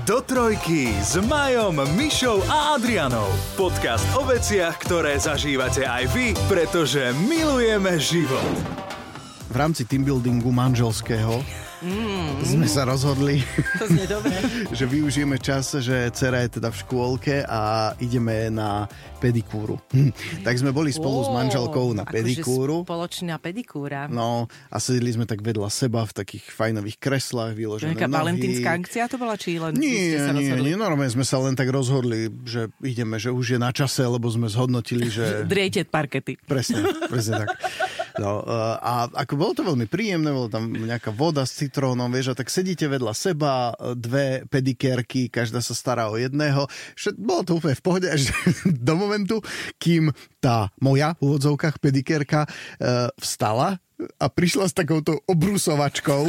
Do trojky s Majom, Mišou a Adrianou. Podcast o veciach, ktoré zažívate aj vy, pretože milujeme život. V rámci teambuildingu manželského sme sa rozhodli, že využijeme čas, že dcera je teda v škôlke a ideme na pedikúru. Tak sme boli spolu s manželkou na pedikúru. Spoločná pedikúra. No a sedeli sme tak vedľa seba v takých fajnových kreslách, vyložené nohy. Nejaká valentínska akcia to bola, či len Nie, normálne sme sa len tak rozhodli, že ideme, že už je na čase, lebo sme zhodnotili, že... Driejte parkety. Presne tak. No, a ako bolo to veľmi príjemné, bolo tam nejaká voda s citrónom, vieš, a tak sedíte vedľa seba, dve pedikérky, každá sa stará o jedného. Bolo to úplne v pohode až do momentu, kým tá moja v úvodzovkách pedikérka vstala a prišla s takouto obrusovačkou.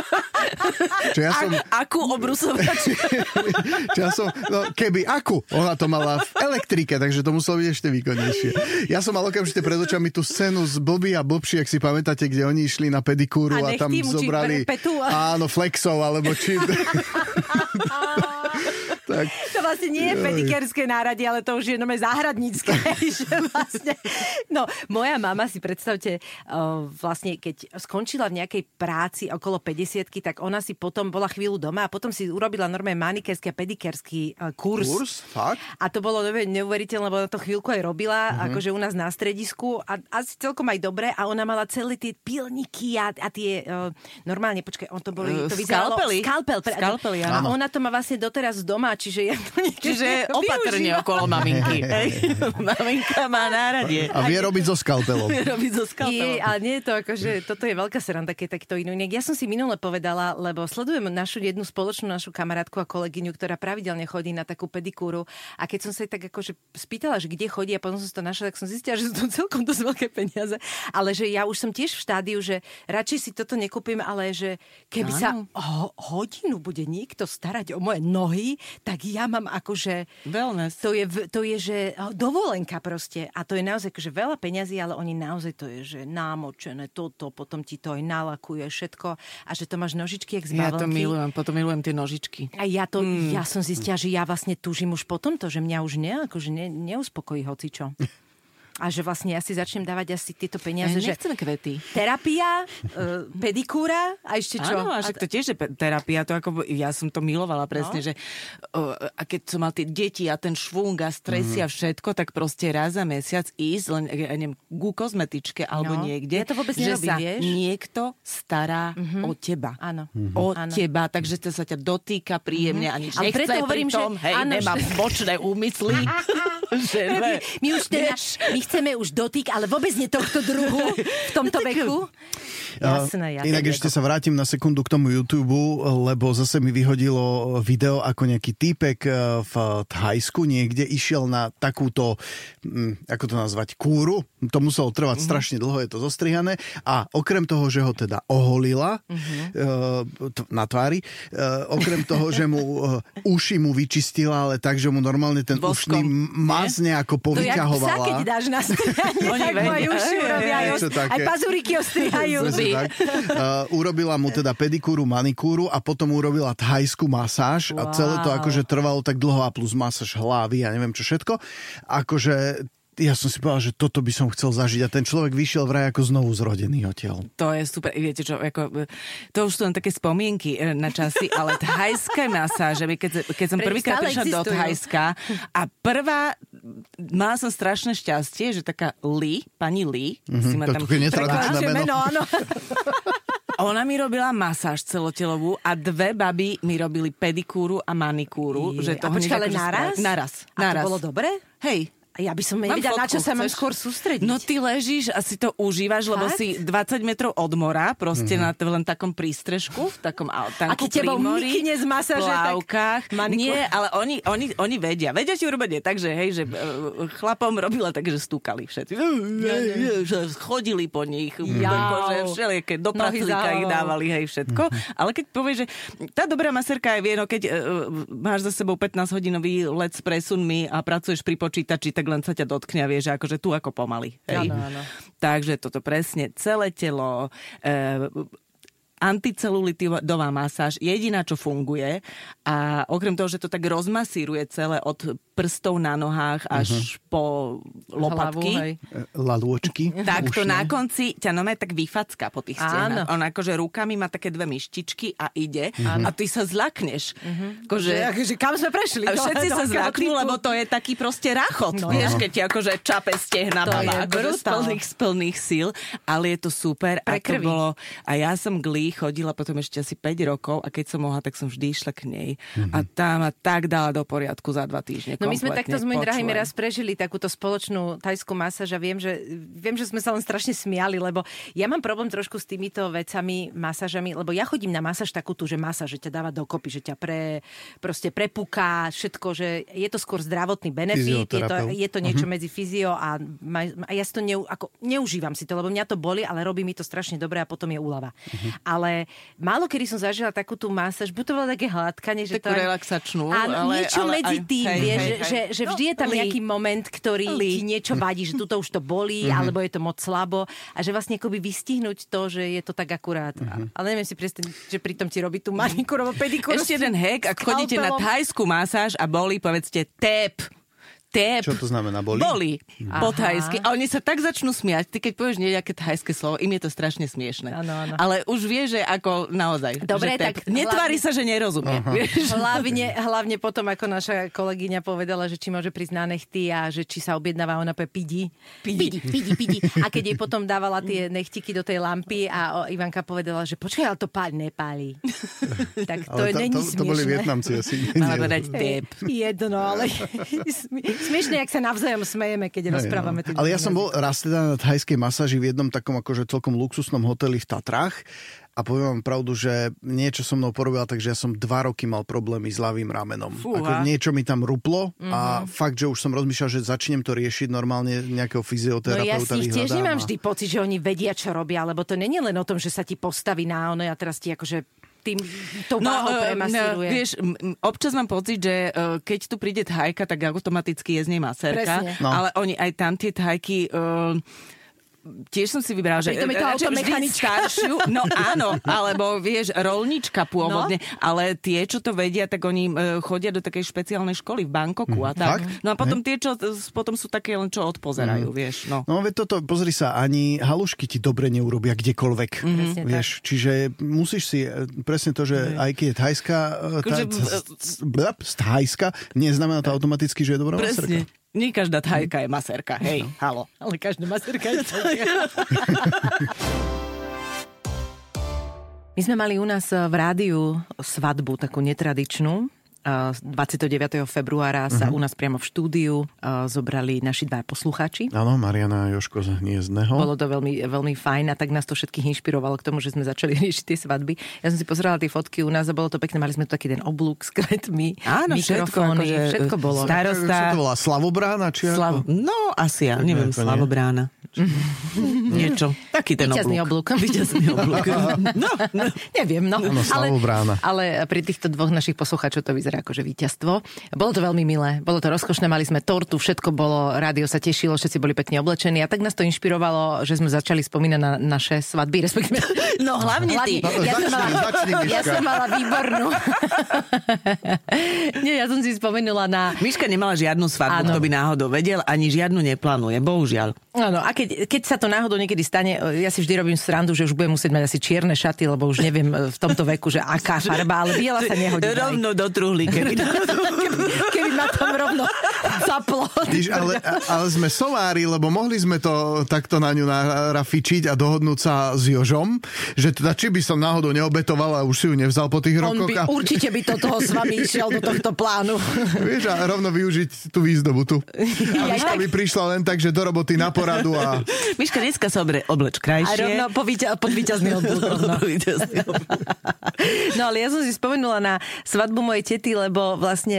Akú obrusovačku? Keby akú. Ona to mala v elektrike, takže to muselo byť ešte výkonnejšie. Ja som mal okamžite pred očami tú scénu z Blbý a blbší, ak si pamätáte, kde oni išli na pedikúru a tam zobrali áno, flexov, alebo či... Tak. To vlastne nie je pedikérske náradie, ale to už je nové záhradnícke. Vlastne. No, moja mama, si predstavte, vlastne keď skončila v nejakej práci okolo 50-ky, tak ona si potom bola chvíľu doma a potom si urobila normálne manikérsky a pedikérsky kurz. Fakt? A to bolo neuveriteľné, lebo ona to chvíľku aj robila, akože u nás na stredisku a asi celkom aj dobre a ona mala celé tie pilníky a tie normálne, počkaj, on to boli... To vyzeralo, skalpely, a ona to má vlastne doteraz doma, čiže ja to Čiže opatrne okolo maminky. Maminka má náradie. A vie robiť so skalpelom. Ale nie je to akože, toto je veľká sranda, keď takto inú. Ja som si minule povedala, lebo sledujem jednu spoločnú našu kamarátku a kolegyňu, ktorá pravidelne chodí na takú pedikúru a keď som sa jej tak akože spýtala, že kde chodí a potom som si to našla, tak som zistila, že sú to celkom dosť veľké peniaze. Ale že ja už som tiež v štádiu, že radšej si toto nekúpim, ale že keby sa hodinu bude niekto starať o moje nohy, tak ja mám akože... Wellness. To je, že dovolenka proste. A to je naozaj akože veľa peňazí, ale oni naozaj to je, že námočené toto, potom ti to aj nalakuje všetko a že to máš nožičky jak z bavlnky. Ja to milujem, potom milujem tie nožičky. A ja som zistila, že ja vlastne túžim už po tomto, že mňa už neuspokojí hocičo. A že vlastne ja si začnem dávať asi tieto peniaze, že... Nechceme kvety. Terapia, pedikúra a ešte čo? Áno, a však to tiež je terapia, to ako, ja som to milovala presne, že a keď som mal tie deti a ten švung a stresy a všetko, tak proste raz za mesiac ísť len, neviem, ku kozmetičke alebo niekde, ja to vôbec že nerobím, sa vieš? niekto stará o teba. Áno. O teba, takže to sa ťa dotýka príjemne a nič nechce pri tom, hej, nemám bočné úmysly. My už teda, my chceme už dotyk, ale vôbec nie tohto druhu v tomto veku. Jasné. Inak ešte sa vrátim na sekundu k tomu YouTube, lebo zase mi vyhodilo video, ako nejaký týpek v Thajsku niekde išiel na takúto, ako to nazvať, kúru. To muselo trvať strašne dlho, je to zostrihané. A okrem toho, že ho teda oholila na tvári, okrem toho, že mu uši mu vyčistila, ale tak, že mu normálne ten ušný maz nejako povyťahovala. To jak psa, keď dáš na strihanie, tak moje uši urobia. Aj pazúriky ostrihajú. Urobila mu teda pedikúru, manikúru a potom urobila thajskú masáž a celé to akože trvalo tak dlho a plus masáž hlavy a neviem čo všetko. Akože ja som si povedal, že toto by som chcel zažiť a ten človek vyšiel vraj ako znovu zrodený odtiaľ. To je super. Viete čo, ako, to už sú len také spomienky na časy, ale thajské masáže, keď som prvýkrát prišla do Thajska a mala som strašné šťastie, že taká pani Lee, si ma tam... To je netradičné meno. Áno. Ona mi robila masáž celotelovú a dve baby mi robili pedikúru a manikúru. Že to a počkaj, ale naraz? Naraz. A to bolo dobre? Hej. Ja by som nevedela, na čo sa mám skôr sústrediť. No ty ležíš a si to užívaš, lebo si 20 metrov od mora, proste na len takom prístrežku, v takom tanku pri mori, z masáže, plavkách. Nie, ale oni vedia. Vedia ti urobiť takže hej, že chlapom robila tak, že stúkali všetci. Že chodili po nich, všelijaké do praclíka ich dávali, hej, všetko. Ale keď povieš, že tá dobrá masérka je vie, no keď máš za sebou 15-hodinový let s presunmi a pracuješ pri počítači, tak len sa ťa dotkne a vieš, akože tu ako pomaly. Hej? Áno. Takže toto presne, celé telo, anticelulitová masáž, jediná, čo funguje. A okrem toho, že to tak rozmasíruje celé od prstov na nohách až po lopatky. Lalôčky. Tak to na konci ťa normálne tak vyfacká po tých stenách. On akože rukami má také 2 myštičky a ide a ty sa zlakneš. Akože kam sme prešli? A všetci sa zlaknú, lebo to je taký proste rachot. Vieš, keď ti akože čape stehna mama akože z plných síl, ale je to super. A to bolo, a ja som k Lee chodila potom ešte asi 5 rokov a keď som mohla, tak som vždy išla k nej. A tá ma tak dala do poriadku za 2 týždne. No my sme takto s mojím drahými raz prežili takúto spoločnú thajskú masáž a viem, že sme sa len strašne smiali, lebo ja mám problém trošku s týmito vecami, masážami, lebo ja chodím na masáž takú tú, že masáž, že ťa dáva dokopy, že ťa proste prepúka, všetko, že je to skôr zdravotný benefit, je to niečo medzi fyzio a ja si to neužívam si to, lebo mňa to boli, ale robí mi to strašne dobre a potom je úľava. Ale málo kedy som zažila takú tú masáž, buď to bolo také hladkanie, že takú relaxačnú, ale niečo medzi tým, vieš, že vždy je tam nejaký moment, ktorý ti niečo vadí, že tuto už to bolí, alebo je to moc slabo a že vlastne akoby vystihnúť to, že je to tak akurát. Ale neviem si predstaviť, že pritom ti robí tú manikúru alebo pedikúru. Ešte jeden hack, ak chodíte na thajskú masáž a bolí, povedzte tep. Čo to znamená? Boli. Po thajsky. A oni sa tak začnú smiať. Ty keď povieš nejaké thajské slovo, im je to strašne smiešne. Áno. Ale už vie, že ako naozaj. Dobre, tak netvári sa, že nerozumie. Hlavne potom, ako naša kolegyňa povedala, že či môže prísť na nechty a že či sa objednáva ona pidi. A keď jej potom dávala tie nechtiky do tej lampy a Ivanka povedala, že počkaj, ale to nepáli. Tak to není smiešne. To boli Vietnamci asi. Mala povedať tep. Jedno, ale smiešne, jak sa navzájom smejeme, keď rozprávame. Ale ja som bol raz teda na thajskej masáži v jednom takom akože celkom luxusnom hoteli v Tatrách a poviem vám pravdu, že niečo so mnou porobila, takže ja som 2 roky mal problémy s ľavým ramenom. Ako niečo mi tam ruplo a fakt, že už som rozmýšľal, že začnem to riešiť normálne nejakého fyzioterapeuta. No ja si tiež nemám vždy pocit, že oni vedia, čo robia, lebo to nie je len o tom, že sa ti postaví na ono a teraz ti akože tým tou váhou premasíruje. Vieš, občas mám pocit, že keď tu príde thajka, tak automaticky je z nej masérka. Ale oni aj tam tie thajky... Tiež som si vybrala, že vždy staršiu, no áno, alebo vieš, rolnička pôvodne, ale tie, čo to vedia, tak oni chodia do takej špeciálnej školy v Bangkoku a tak. No a potom tie, čo potom sú také len, čo odpozerajú, vieš. No veď toto, pozri sa, ani halušky ti dobre neurobia kdekoľvek. Vieš, čiže musíš si presne to, že aj keď je thajská, neznamená to automaticky, že je dobrá masérka. Nie každá thajka je masérka, hej, halo. Ale každá masérka je thajka. My sme mali u nás v rádiu svadbu, takú netradičnú. 29. februára sa u nás priamo v štúdiu zobrali naši 2 poslucháči. Áno, Mariana a Jožko z Hniezdného. Bolo to veľmi, veľmi fajn a tak nás to všetkých inšpirovalo k tomu, že sme začali riešiť tie svadby. Ja som si pozerala tie fotky u nás a bolo to pekné. Mali sme tu taký ten oblúk s kvetmi, mikrofóny, všetko bolo. Starosta. Čo to volá? Slavobrána? No, asi ja, neviem, Slavobrána. Niečo. Taký ten oblúk. Víťazný oblúk. No. Neviem, no. Ale pri týchto 2 našich poslucháčov to vyzerá akože víťazstvo. Bolo to veľmi milé, bolo to rozkošné, mali sme tortu, všetko bolo, rádio sa tešilo, všetci boli pekne oblečení a tak nás to inšpirovalo, že sme začali spomínať na naše svadby, respektíve. No hlavne ty. Ja som mala výbornú. Nie, ja som si spomenula na... Miška nemala žiadnu svadbu, kto by náhodou vedel, ani žiadnu neplánuje, bohužiaľ. Áno, a keď sa to náhodou niekedy stane, ja si vždy robím srandu, že už budem musieť mať asi čierne šaty, lebo už neviem v tomto veku, že aká farba, ale biela sa nehodí. Rovno do truhly. Keby ma tam rovno zaplo. Ale sme somári, lebo mohli sme to takto na ňu narafičiť a dohodnúť sa s Jožom, že teda či by som náhodou neobetoval a už si ju nevzal po tých rokoch. Určite by to toho s vami išiel do tohto plánu. Vieš, a rovno využiť tú výzdobu tu. A Miška by prišla len tak, že do roboty na poradu a... Miška dneska sa obleč krajšie. A rovno pod víťazný oblúk. No ale ja som si spomenula na svadbu mojej tety, lebo vlastne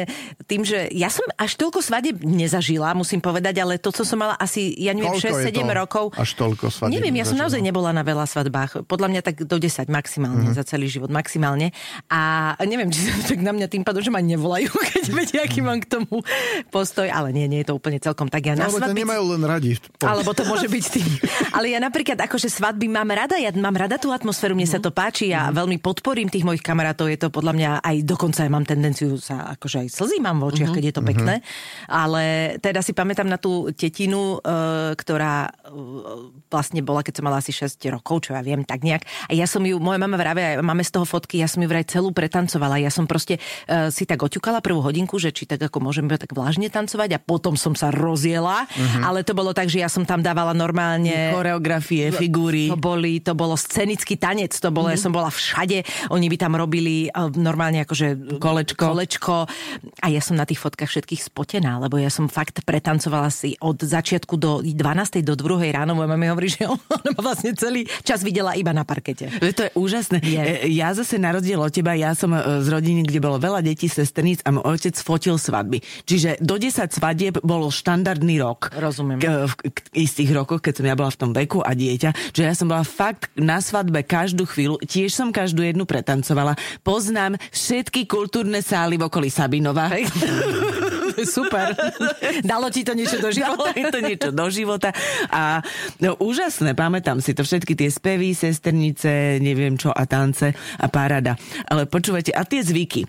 tým, že ja som až toľko svadieb nezažila, musím povedať, ale to, co som mala asi, ja neviem, 6-7 rokov. Až toľko svadieb. Neviem, ja som naozaj nebola na veľa svadbách. Podľa mňa tak do 10 maximálne, za celý život maximálne. A neviem, či sa tak na mňa tým pádom, že ma nevolajú, keď vedia, aký mám k tomu postoj, ale nie je to úplne celkom tak. Ja na svadby... nemajú len radi. Alebo to môže byť tým. Ale ja napríklad akože svadby mám rada, ja mám rada tú atmosféru, mne sa to páči, ja veľmi podporím tých mojich kamarátov, je to podľa mňa aj dokonca mám tendenciu sa akože aj slzí mám v očiach, keď je to pekné. Ale teda si pamätám na tú tetinu, ktorá vlastne bola, keď som mala asi 6 rokov, čo ja viem, tak nejak. A ja som ju, moja mama vravia, máme z toho fotky, ja som ju vraj celú pretancovala. Ja som proste si tak oťukala prvú hodinku, že či tak ako môžeme tak vlážne tancovať a potom som sa rozjela. Ale to bolo tak, že ja som tam dávala normálne choreografie, figúry. To bolo scenický tanec, to bolo, ja som bola všade. Oni by tam robili normálne akože kolečko. A ja som na tých fotkách všetkých spotená, lebo ja som fakt pretancovala si od začiatku do 12. do 2. ráno. Moja mama mi hovorí, že ona ma vlastne celý čas videla iba na parkete. To je úžasné. Ja zase na rozdiel od teba, ja som z rodiny, kde bolo veľa detí, sesterníc a môj otec fotil svadby. Čiže do 10 svadieb bolo štandardný rok. Rozumiem. V istých rokoch, keď som ja bola v tom veku a dieťa, že ja som bola fakt na svadbe každú chvíľu, tiež som každú jednu pretancovala. Poznám všetky kultúrne sály v okolí Sabinova. Super. Dalo ti to niečo do života? Dalo mi to niečo do života. A no, úžasné, pamätám si to všetky tie spevy, sesternice, neviem čo a tance a paráda. Ale počúvajte, a tie zvyky,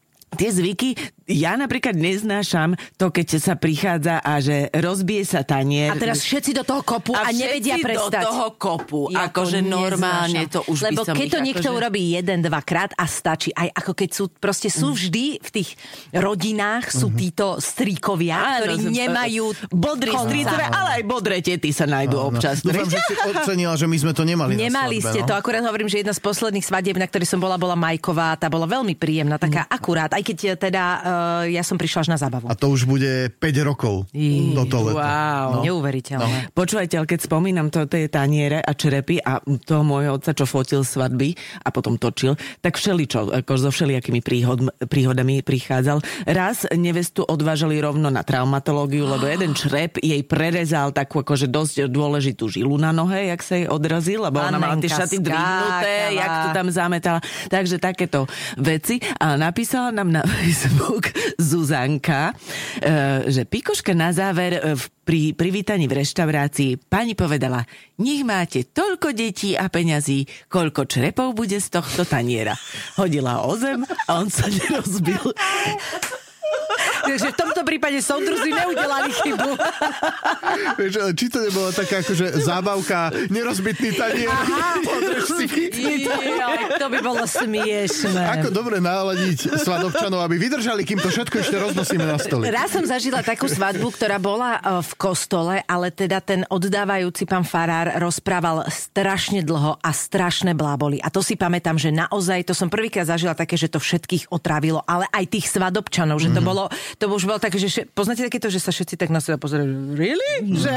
ja napríklad neznášam to, keď sa prichádza a že rozbije sa tanier. A teraz všetci do toho kopu a nevedia prestať. Do toho kopu. Ja akože normálne to už lebo by som keď to niekto urobí 1-2 krát a stačí. Aj ako keď sú proste sú vždy v tých rodinách sú títo stríkovia, ktorí nemajú bodrí strýcové, ale aj bodré tety sa nájdú občas. Dúfam, že si ocenila, že my sme to nemali na svadbe, ste to. Akurát hovorím, že jedna z posledných svadieb, na ktorej som bola Majková. Tá bola veľmi príjemná, taká akurát. Aj keď teda ja som prišla až na zábavu. A to už bude 5 rokov do toho leta. Wow, neuveriteľné. No. Počúvajte, ale keď spomínam tie taniere a črepy a toho môjho otca, čo fotil svadby a potom točil, tak všeličo, ako so všelijakými príhodami prichádzal. Raz nevestu odvážali rovno na traumatológiu, lebo jeden črep jej prerezal takú akože dosť dôležitú žilu na nohe, jak sa jej odrazil, lebo ona mala tie šaty dvihnuté, jak to tam zametala. Takže takéto veci. A napísala nám na Facebook Zuzanka, že pikoška na záver pri privítaní v reštaurácii pani povedala, nech máte toľko detí a peňazí, koľko črepov bude z tohto taniera. Hodila o zem a on sa nerozbil. Takže v tomto prípade soudruzi neudelali chybu. Či to nebola taká akože zábavka, nerozbitný tanier, podrž si chytný. To by bolo smiešné. Ako dobre náladiť svadobčanov, aby vydržali, kým to všetko ešte roznosíme na stoli. Raz som zažila takú svadbu, ktorá bola v kostole, ale teda ten oddávajúci pán farár rozprával strašne dlho a strašné bláboli. A to si pamätám, že naozaj, to som prvýkrát zažila také, že to všetkých otrávilo, ale aj tých svadobčanov, že to už bolo také, že poznáte takéto, že sa všetci tak na seba pozerajú. Really?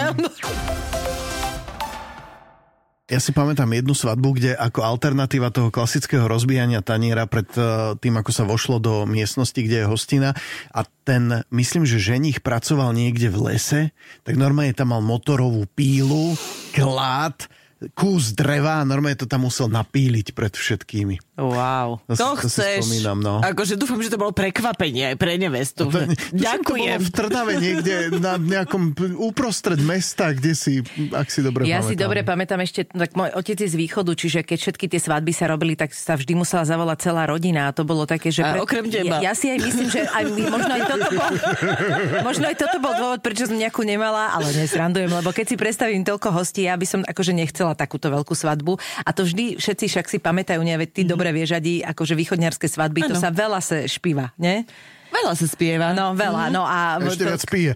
Ja si pamätám jednu svadbu, kde ako alternatíva toho klasického rozbíjania taniera pred tým, ako sa vošlo do miestnosti, kde je hostina a ten, myslím, že ženích pracoval niekde v lese, tak normálne tam mal motorovú pílu, klát, kus dreva a normálne to tam musel napíliť pred všetkými. Wow. To chceš. Spomínam, no. Akože dúfam, že to bolo prekvapenie aj pre nevestu. Ďakujem. To bolo v Trnave niekde na nejakom uprostred mesta, kde si, ak si dobre pamätám. Ja si dobre pamätám ešte, tak môj otec je z východu, čiže keď všetky tie svadby sa robili, tak sa vždy musela zavolať celá rodina a to bolo také, že... okrem teba. Ja si aj myslím, že aj, možno aj toto bol dôvod, prečo som nejakú nemala, ale nesrandujem, lebo keď si predstavím toľko hostí, ja by som akože nechcela takúto veľkú svadbu a to vždy všetci však si pamätajú, veď ty dobre vieš, akože východňarské svadby, to sa veľa sa špíva, nie? Veľa sa spieva. No, veľa. No a ešte viac pije.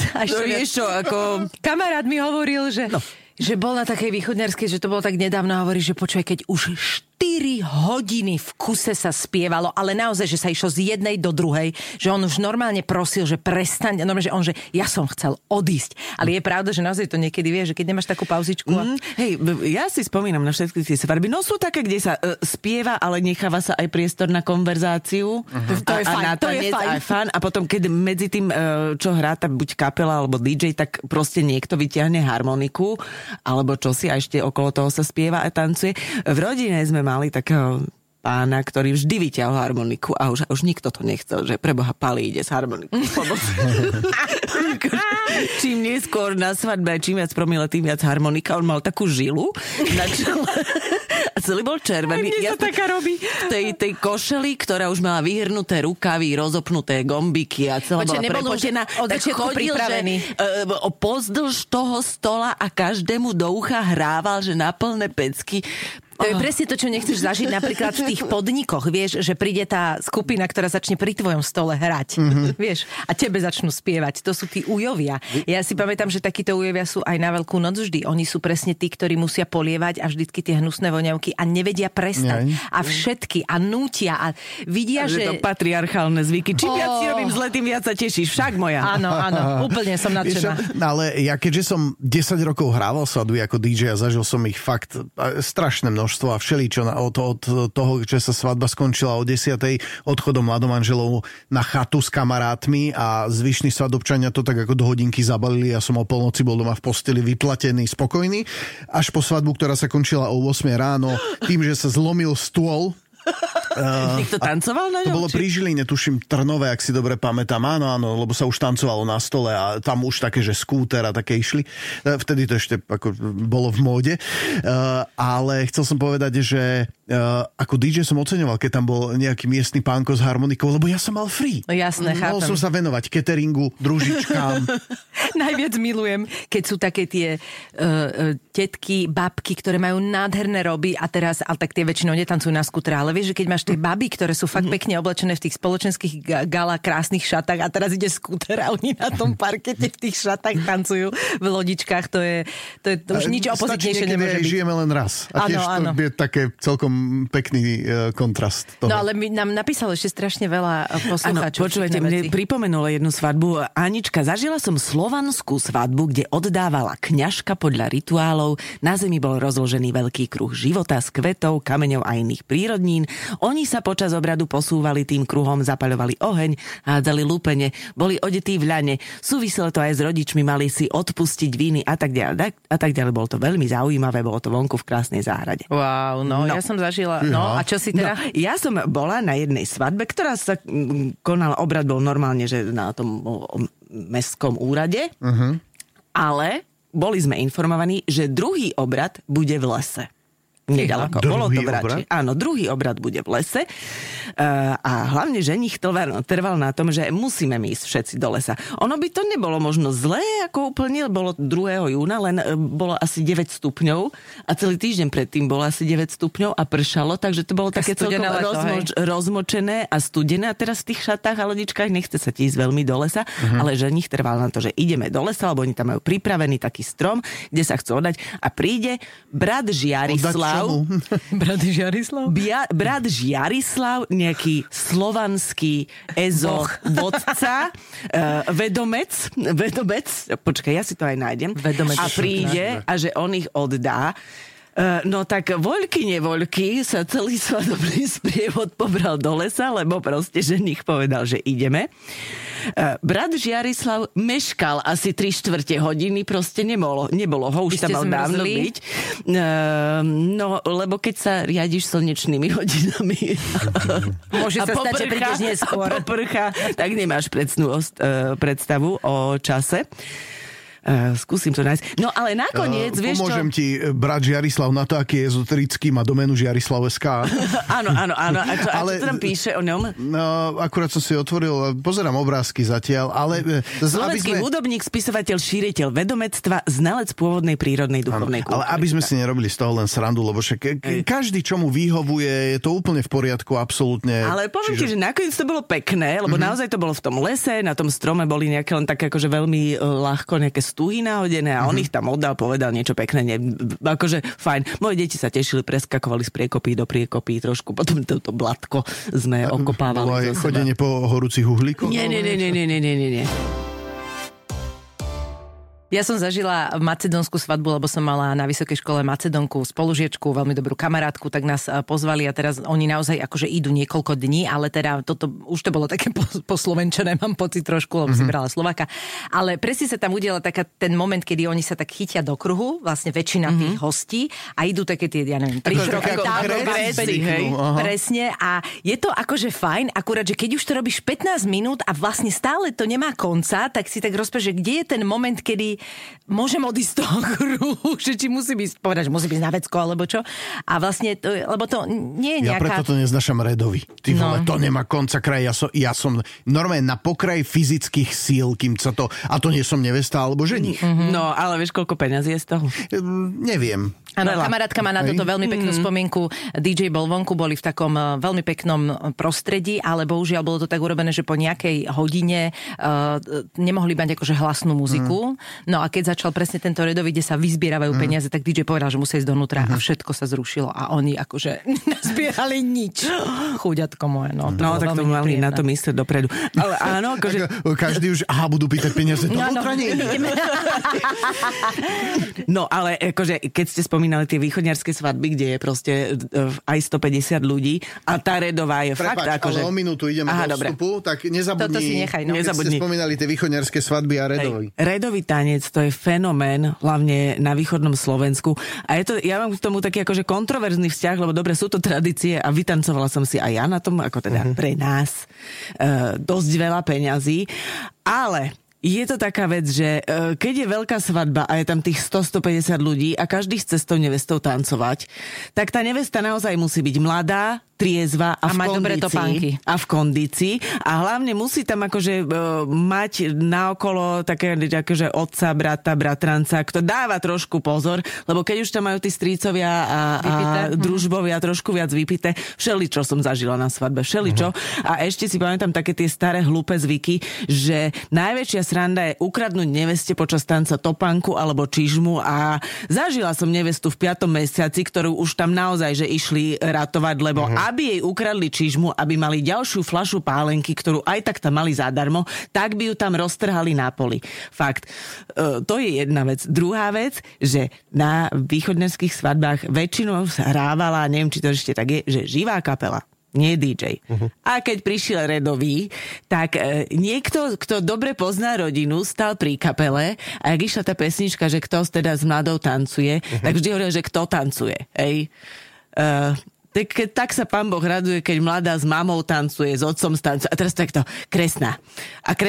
Kamarát mi hovoril, že bol na takej východňarskej, že to bolo tak nedávno, hovorí, že počuj, keď už 4 hodiny v kuse sa spievalo, ale naozaj, že sa išlo z jednej do druhej, že on už normálne prosil, že prestaň, normálne, že on, že ja som chcel odísť. Ale je pravda, že naozaj to niekedy vie, že keď nemáš takú pauzičku. Hej, ja si spomínam na všetky tie svadby. No sú také, kde sa spieva, ale necháva sa aj priestor na konverzáciu. To je fajn, na tanec, aj fajn. A potom, keď medzi tým, čo hrá tá buď kapela alebo DJ, tak proste niekto vyťahne harmoniku, alebo čosi a ešte okolo toho sa spieva a tancuje. V rodine sme mali takého pána, ktorý vždy vyťahol harmoniku a už nikto to nechcel, že preboha Pali ide s harmonikou. Čím neskôr na svadbe, čím viac promile, tým viac harmonika. On mal takú žilu na čele a celý bol červený. Mne sa taká robí. Tej košeli, ktorá už mala vyhrnuté rukavy, rozopnuté gombiky a celá bola prepotená. Tak chodil, že pozdĺž toho stola a každému do ucha hrával, že na plné pecky. To je presne to, čo nechceš zažiť napríklad v tých podnikoch, vieš, že príde tá skupina, ktorá začne pri tvojom stole hrať, vieš, a tebe začnú spievať. To sú tí ujovia. Ja si pamätám, že takíto ujovia sú aj na Veľkú noc vždy. Oni sú presne tí, ktorí musia polievať a vždycky tie hnusné voňavky a nevedia prestať. A všetky a nútia a vidia, že to patriarchálne zvyky. Čím viac si robím zle, tým viac sa tešíš. Však moja. Áno, úplne som nadšená. Ale ja keďže som 10 rokov hrával svadby ako DJ a zažil som ich fakt strašné množstvo a všeličo od toho, že sa svadba skončila o 10:00 odchodom mladomanželov na chatu s kamarátmi a zvyšní svadobčania to tak ako do hodinky zabalili. Ja som o polnoci bol doma v posteli vyplatený, spokojný. Až po svadbu, ktorá sa končila o 8:00 ráno tým, že sa zlomil stôl. Niekto tancoval na ňom? To bolo pri Žiline, tuším Trnové, ak si dobre pamätám. Áno, lebo sa už tancovalo na stole a tam už také, že skúter a také išli. Vtedy to ešte ako bolo v móde. Ale chcel som povedať, že ako DJ som oceňoval, keď tam bol nejaký miestny pánko s harmonikou, lebo ja som mal free. No jasné, chápem. Mohol som sa venovať cateringu, družičkám. Najviac milujem, keď sú také tie tetky, babky, ktoré majú nádherné roby a teraz, ale tak tie väčšinou netancujú na skútre, ale vieš, že keď máš tie baby, ktoré sú fakt pekne oblečené v tých spoločenských gala krásnych šatách a teraz ide skúter a oni na tom parkete v tých šatách tancujú v lodičkách, to je už nič opozitnejšie nemôže byť. Žijeme len raz. A tiež to je také celkom pekný kontrast toho. No ale nám napísalo ešte strašne veľa poslucháčov. Počúvajte, mne pripomenula jednu svadbu. Anička, zažila som slovanskú svadbu, kde oddávala kňažka podľa rituálov. Na zemi bol rozložený veľký kruh života s kvetov, kameňov a iných prírodnín. Oni sa počas obradu posúvali tým kruhom, zapaľovali oheň, hádzali lúpene, boli odetí v ľane. Súviselo to aj s rodičmi, mali si odpustiť víny a tak ďalej. A tak ďalej. Bolo to veľmi zaujímavé, bolo to vonku v krásnej záhrade. Wow, no. Ja som zažila. No, a čo si teda? No, ja som bola na jednej svadbe, ktorá sa konala, obrad bol normálne, že na tom mestskom úrade, ale boli sme informovaní, že druhý obrad bude v lese. Nedaleko. Bolo to v Rači. Áno, druhý obrad bude v lese. A hlavne ženích trval na tom, že musíme ísť všetci do lesa. Ono by to nebolo možno zlé, ako úplne, bolo 2. júna, len bolo asi 9 stupňov a celý týždeň predtým bolo asi 9 stupňov a pršalo, takže to bolo také celkom rozmočené a studené. A teraz v tých šatách a lodičkách nechce sa ti ísť veľmi do lesa, ale ženích trval na to, že ideme do lesa, lebo oni tam majú pripravený taký strom, kde sa chcú oddať a príde brat Žiarislav. Brat Žiarislav, nejaký slovanský vodca, vedomec, počkaj, ja si to aj nájdem, a príde a že on ich oddá. No tak voľky nevoľky sa celý svadobný sprievod pobral do lesa, lebo proste ženích povedal, že ideme. Brat Žiarislav meškal asi 3/4 hodiny, proste nebolo ho, už tam mal dávno byť. No, lebo keď sa riadiš slnečnými hodinami môže sa stať, že prídeš neskôr. A poprcha, tak nemáš predstavu o čase. Skúsim to nájsť. No ale nakoniec, vieš čo? Pomôžem ti, brat Žiarislav, na to, aký je ezoterický, má doménu Žiarislav.sk. Áno. A čo tam píše o ňom? No, akurát som si otvoril, pozerám obrázky zatiaľ, ale... Slovenský hudobník, spisovateľ, šíriteľ vedomectva, znalec pôvodnej prírodnej duchovnej kultúry. Ale aby sme si nerobili z toho len srandu, lebo však každý, čo mu vyhovuje, je to úplne v poriadku, absolútne. Ale poviem ti, že nakoniec to bolo pekné, lebo naozaj to bolo v tom lese, na tom strome boli nejaké len také akože veľmi ľahko nejaké stuhy nahodené a on ich tam oddal, povedal niečo pekné, akože fajn. Moje deti sa tešili, preskakovali z priekopy do priekopy trošku, potom toto blatko sme okopávali. Bolo aj chodenie po horúcich uhlíkoch? Nie. Ja som zažila macedónsku svadbu, lebo som mala na vysokej škole Macedónku spolužiečku, veľmi dobrú kamarátku, tak nás pozvali a teraz oni naozaj akože idú niekoľko dní, ale teda toto už to bolo také poslovenčené, mám pocit trošku, lebo si brala Slováka. Ale presne sa tam udiela taká ten moment, kedy oni sa tak chytia do kruhu, vlastne väčšina tých hostí a idú také tie, ja neviem, 3 kroky presne a je to akože fajn, akurát, že keď už to robíš 15 minút a vlastne stále to nemá konca, tak si tak rozpráš, že kde je ten moment, kedy môžem odísť z toho kruhu, že či musí byť, povedať, že musí byť na vecko, alebo čo. A vlastne, lebo to nie je nejaká... Ja preto to neznašam Redovi. Ty vole, to nemá konca kraj. Ja som normálne na pokraji fyzických síl, kým sa to... A to nie som nevesta alebo ženich. No, ale vieš, koľko peňazí je z toho? Neviem. Áno, kamarátka má na toto veľmi peknú spomienku. DJ bol vonku, boli v takom veľmi peknom prostredí, ale bohužiaľ bolo to tak urobené, že po nejakej hodine nemohli mať akože hlasnú muziku. No a keď začal presne tento redový, kde sa vyzbieravajú peniaze, tak DJ povedal, že musí ísť donútra a všetko sa zrušilo a oni akože nazbierali nič. Chúďatko moje. No tak to mali na to myslieť dopredu. Ale áno, akože... Každý už, budú pýtať peniaze donútra, nie. No ale akože, keď ste spomínali tie východňarské svadby, kde je proste aj 150 ľudí a tá redová je fakt akože... Ale o minútu ideme do vstupu, tak nezabudni. Toto si nechaj, keď ste spomínali tie východňarské svadby a redový. Redový tanec, to je fenomén, hlavne na východnom Slovensku. A je to, ja mám k tomu taký akože kontroverzný vzťah, lebo dobre, sú to tradície a vytancovala som si aj ja na tom, ako teda pre nás dosť veľa peňazí, ale je to taká vec, že keď je veľká svadba a je tam tých 100-150 ľudí a každý chce s tou nevestou tancovať, tak tá nevesta naozaj musí byť mladá, triezva a v kondícii. A v kondícii. A hlavne musí tam akože mať naokolo také akože otca, brata, bratranca, kto dáva trošku pozor, lebo keď už tam majú tí strícovia a družbovia trošku viac vypité, všeličo som zažila na svadbe, všeličo. A ešte si pamätám také tie staré hlúpe zvyky, že najväčšia sranda je ukradnúť neveste počas tanca topánku alebo čižmu a zažila som nevestu v 5. mesiaci, ktorú už tam naozaj že išli ratovať, lebo aby jej ukradli čižmu, aby mali ďalšiu fľašu pálenky, ktorú aj tak tam mali zadarmo, tak by ju tam roztrhali na poli. Fakt. To je jedna vec. Druhá vec, že na východňarských svadbách väčšinou hrávala, neviem, či to ešte tak je, že živá kapela. Nie DJ. A keď prišiel redový, tak niekto, kto dobre pozná rodinu, stal pri kapele a ak išla tá pesnička, že kto teda s mladou tancuje, tak vždy hovoril, že kto tancuje. Hej. Tak sa pán Boh raduje, keď mladá s mamou tancuje, s otcom tancuje. A teraz takto, kresná. A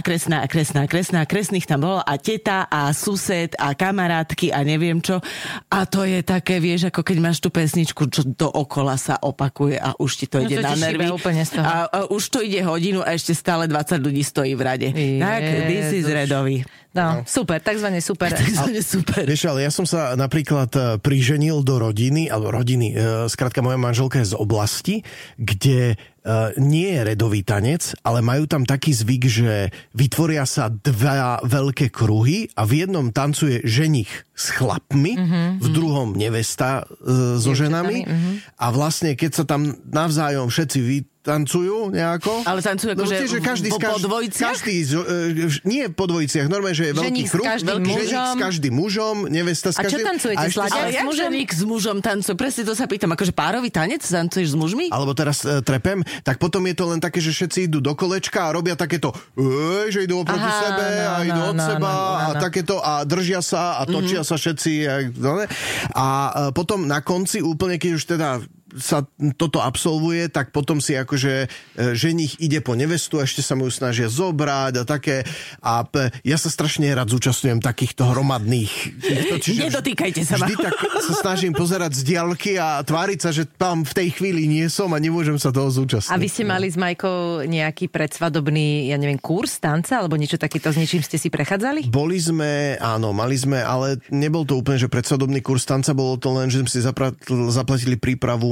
kresných tam bolo a teta a sused a kamarátky a neviem čo. A to je také, vieš, ako keď máš tú pesničku, čo dookola sa opakuje a už ti to ide na nervy. A už to ide hodinu a ešte stále 20 ľudí stojí v rade. Tak, this is redový. No, super, takzvané super. Vieš, ale ja som sa napríklad priženil do rodiny, skrátka moja manželka je z oblasti, kde nie je redový tanec, ale majú tam taký zvyk, že vytvoria sa dva veľké kruhy a v jednom tancuje ženich s chlapmi, v druhom nevesta so ženami a vlastne keď sa tam navzájom všetci tancujú nejako. Ale tancujú ako, že po dvojiciach? Nie po dvojiciach, normálne, že je veľký kruh. Ženich s každým mužom, nevesta s každým. A čo tancujete? Ale jak ženich s mužom tancuje? Presne to sa pýtam. Akože párový tanec tancuješ s mužmi? Alebo teraz trepem, tak potom je to len také, že všetci idú do kolečka a robia takéto, že idú oproti sebe a idú od seba a takéto a držia sa a točia sa všetci. A potom na konci úplne, keď už teda sa toto absolvuje, tak potom si akože ženich ide po nevestu a ešte sa mu ju snažia zobrať a také. A ja sa strašne rád zúčastňujem takýchto hromadných. Nedotýkajte sa ma. Vždy tak sa snažím pozerať z diaľky a tváriť sa, že tam v tej chvíli nie som a nemôžem sa toho zúčastniť. A vy ste mali s Majkou nejaký predsvadobný, ja neviem, kurz tanca alebo niečo takéto, s niečím ste si prechádzali? Mali sme, ale nebol to úplne, že predsvadobný kurz tanca, bolo to len, že sme si zaplatili prípravu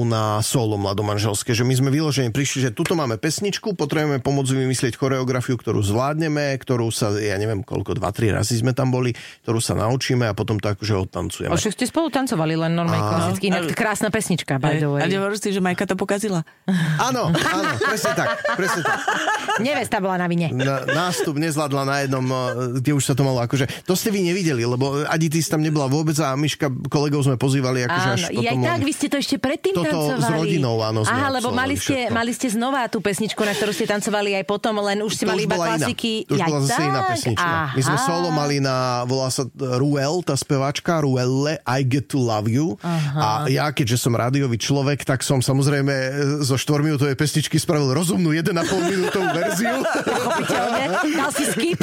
na solo mladomanželské, že my sme vyložene prišli, že tuto máme pesničku, potrebujeme pomôcť vymyslieť choreografiu, ktorú zvládneme, ktorú sa, ja neviem koľko, 2-3 razy sme tam boli, ktorú sa naučíme a potom to akože odtancujeme. Však ste spolu tancovali, len normálne klasicky, inak krásna pesnička, by the way. A nehovoríš si, že Majka to pokazila? Áno, presne tak. Nevesta bola na vine. Nástup nezvládla na jednom, kde už sa to malo akože, to ste vy nevideli, lebo Aditis tam nebola vôbec a Miška kolegov sme pozývali akože až potom. Aj tak, vy ste to ešte predtým tancovali. Toto s rodinou, áno. Aha, lebo mali ste znova tú pesničku, na ktorú ste tancovali aj potom, len už ste mali iba klasiky. To už bola zase iná pesnička. My sme solo mali volá sa Ruel, tá speváčka, Ruelle, I Get to Love You. A ja, keďže som rádiový človek, tak som samozrejme zo 4-minútovej pesničky spravil rozumnú 1,5 minútovú verziu. Pochopiteľne. Dal si skip.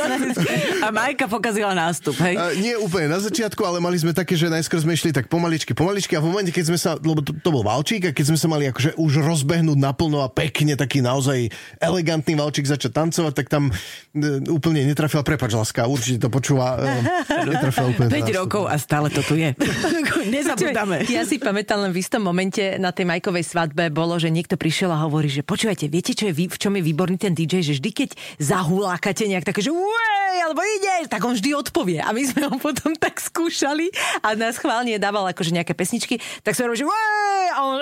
A Majka pokazila nástup, hej? Nie úplne na začiatku, ale mali sme také, že najskôr sme išli tak pomaličky a v momente, keď sme sa, lebo to bol valčík, a keď sme sa mali akože už rozbehnúť naplno a pekne, taký naozaj elegantný valčík začať tancovať, tak tam úplne netrafila, prepáč láska, určite to počúva, netrafila úplne 5 rokov a stále to tu je. Nezabúdame. Ja si pamätám len v istom momente na tej Majkovej svadbe bolo, že niekto prišiel a hovorí, že počúvajte, viete, v čom je výborný ten DJ, že vždy, keď zahulákate nejak také, že alebo ideš, tak on vždy odpovie. A my sme ho potom tak skúšali a nás chválne dával akože nejaké pesničky, tak sme robili, že a on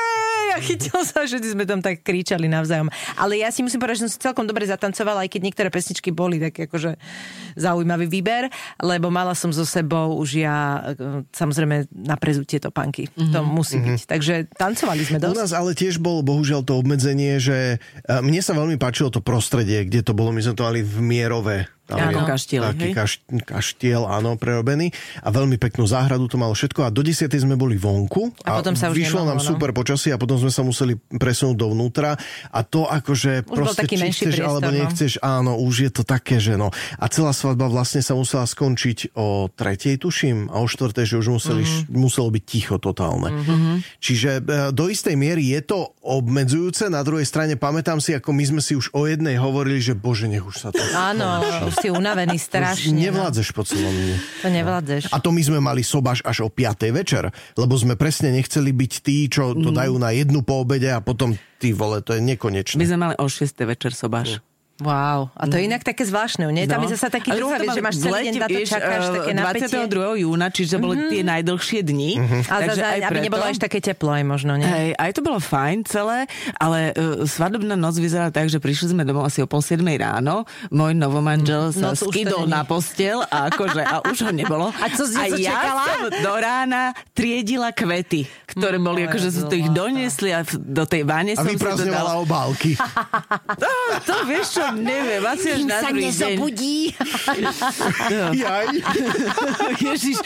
a chytil sa, že sme tam tak kričali navzájom. Ale ja si musím povedať, že som si celkom dobre zatancovala, aj keď niektoré pesničky boli tak akože zaujímavý výber, lebo mala som so sebou už ja samozrejme na prezutie topánky. To musí byť. Takže tancovali sme dosť. U nás ale tiež bolo bohužiaľ to obmedzenie, že mne sa veľmi páčilo to prostredie, kde to bolo, my sme to mali v Mierove. Áno, kaštiel. Taký kaštiel, áno, prerobený. A veľmi peknú záhradu to malo všetko. A do 10. sme boli vonku. A potom sa už vyšlo nám super počasie a potom sme sa museli presunúť dovnútra. A to akože už proste či chceš priestor, alebo nechceš, áno, už je to také, že no. A celá svadba vlastne sa musela skončiť o 3:00, tuším, a o 4:00, že už muselo byť ticho totálne. Čiže do istej miery je to obmedzujúce. Na druhej strane pamätám si, ako my sme si už o jednej hovorili, že bože, nech už sa to... Áno, si unavený strašne. Nevládzeš po celom dni. To nevládzeš. A to my sme mali sobáš až o 5:00 večer, lebo sme presne nechceli byť tí, čo to dajú na 1:00 po obede a potom ty vole, to je nekonečné. My sme mali o 6:00 večer sobáš. Wow, a to je inak také zvláštne, nie? Tam je zase taký druhá vec, že máš celý deň na to čakáš, také napätie. 22. júna, čiže boli tie najdlhšie dni. Ale aby nebolo až také teplo aj možno, nie? Hej, aj to bolo fajn celé, ale svadobná noc vyzerala tak, že prišli sme domov asi o 6:30 ráno, môj novomanžel sa skydol na posteľ a akože, a už ho nebolo. A co si ja som do rána triedila kvety, ktoré boli, akože sa to ich doniesli a do tej vane som si to dala. A vyprázdňovala obálky. To vieš čo, neviem, asi až na druhý deň. Kým sa nezobudí. Jaj. Ježiš,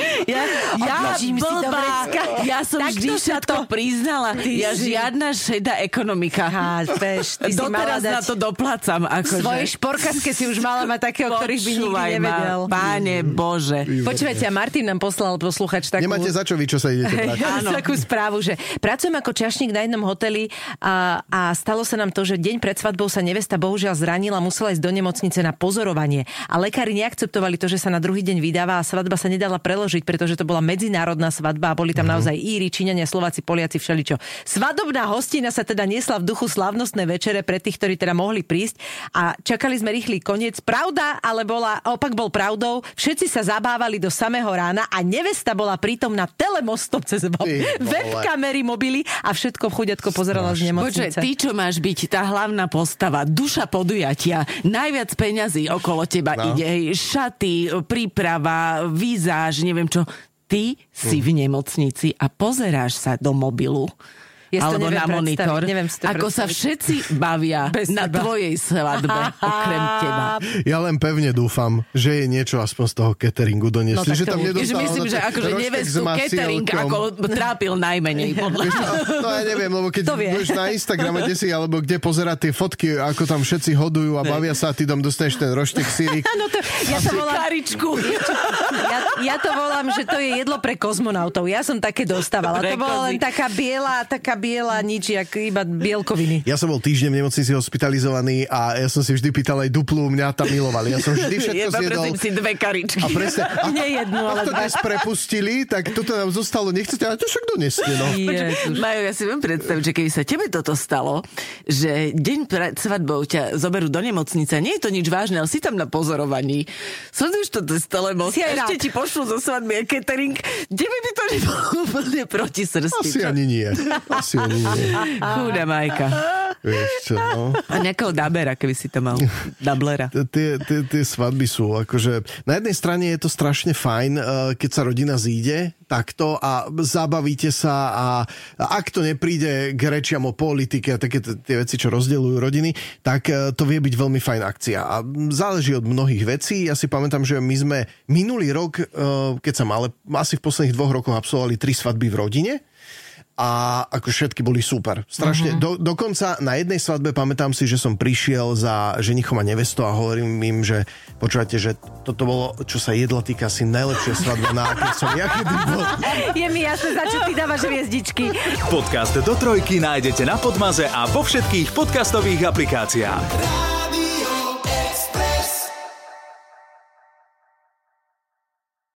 ja som vždy všetko priznala. Ja žiadna šedá ekonomika. Doteraz na to doplácam. Svoje šporkaske si už mala mať také, o ktorých by nikdy nevedel. Páne Bože. Počúvajte, a Martin nám poslal posluchač takú... Nemáte za čo vy, čo sa idete brať. Takú správu, že pracujem ako čašník na jednom hoteli a stalo sa nám to, že deň pred svadbou sa nevesta bohužiaľ zranila, musela ísť do nemocnice na pozorovanie. A lekári neakceptovali to, že sa na druhý deň vydáva a svadba sa nedala preložiť, pretože to bola medzinárodná svadba a boli tam naozaj Íri, Číňania, Slováci, Poliaci, všeličo. Svadobná hostina sa teda niesla v duchu slávnostnej večere pre tých, ktorí teda mohli prísť a čakali sme rýchly koniec. Pravda, ale opak bol pravdou. Všetci sa zabávali do samého rána a nevesta bola prítomná telemostom cez webkamery, mobily a všetko v chuďatko pozerala z nemocnice. Počuj, ty, čo máš byť tá hlavná postava, duša podujatia, najviac peňazí okolo teba ide, šaty, príprava, výzáž, neviem čo. Ty si v nemocnici a pozeráš sa do mobilu. Alebo na monitor, ako sa všetci bavia na tvojej svadbe, okrem teba. Ja len pevne dúfam, že je niečo aspoň z toho cateringu doniesli. No, že tam nedostala myslím, že akože nevestu catering ako trápil najmenej. No ja neviem, lebo keď budeš na Instagrame alebo kde pozerať tie fotky, ako tam všetci hodujú a bavia sa a ty tam dostaneš ten roštek sírik. Ja to volám, že to je jedlo pre kozmonautov. Ja som také dostávala. To bola len taká biela, taká biela, nič, jak iba bielkoviny. Ja som bol týždeň v nemocnici hospitalizovaný a ja som si vždy pýtal aj duplu, mňa tam milovali. Ja som vždy všetko zjedol. Si 2 karičky. A presne, Nie jednu, ale to 2. dnes prepustili, tak toto nám zostalo, nechcete, ale to však doneste, no. Majo, ja si viem predstaviť, že keby sa tebe toto stalo, že deň pred svadbou ťa zoberú do nemocnice, nie je to nič vážne, ale si tam na pozorovaní. Sleduješ to cez telemost, ešte ti pošlú zo svadby a catering. Tebe by to nebolo úplne proti srsti. Asi ani nie. Chúda Majka. Vieš čo, no. A nejakého dabera, keby si to mal. Dablera. Tie svadby sú, akože na jednej strane je to strašne fajn, keď sa rodina zíde takto a zabavíte sa a ak to nepríde k rečiam o politike a také tie veci, čo rozdeľujú rodiny, tak to vie byť veľmi fajn akcia. A záleží od mnohých vecí. Ja si pamätám, že my sme minulý rok, keď sa ale asi v posledných 2 rokoch absolvovali 3 svadby v rodine. A ako všetky boli super. Strašne. Dokonca na jednej svadbe pamätám si, že som prišiel za ženichom a nevestou a hovorím im, že počúvate, že toto bolo, čo sa jedla týka, asi najlepšia svadba, na aké som ja kedy bol. Je mi jasné, za čo ty dávaš hviezdičky. Podcast do trojky nájdete na Podmaze a vo všetkých podcastových aplikáciách.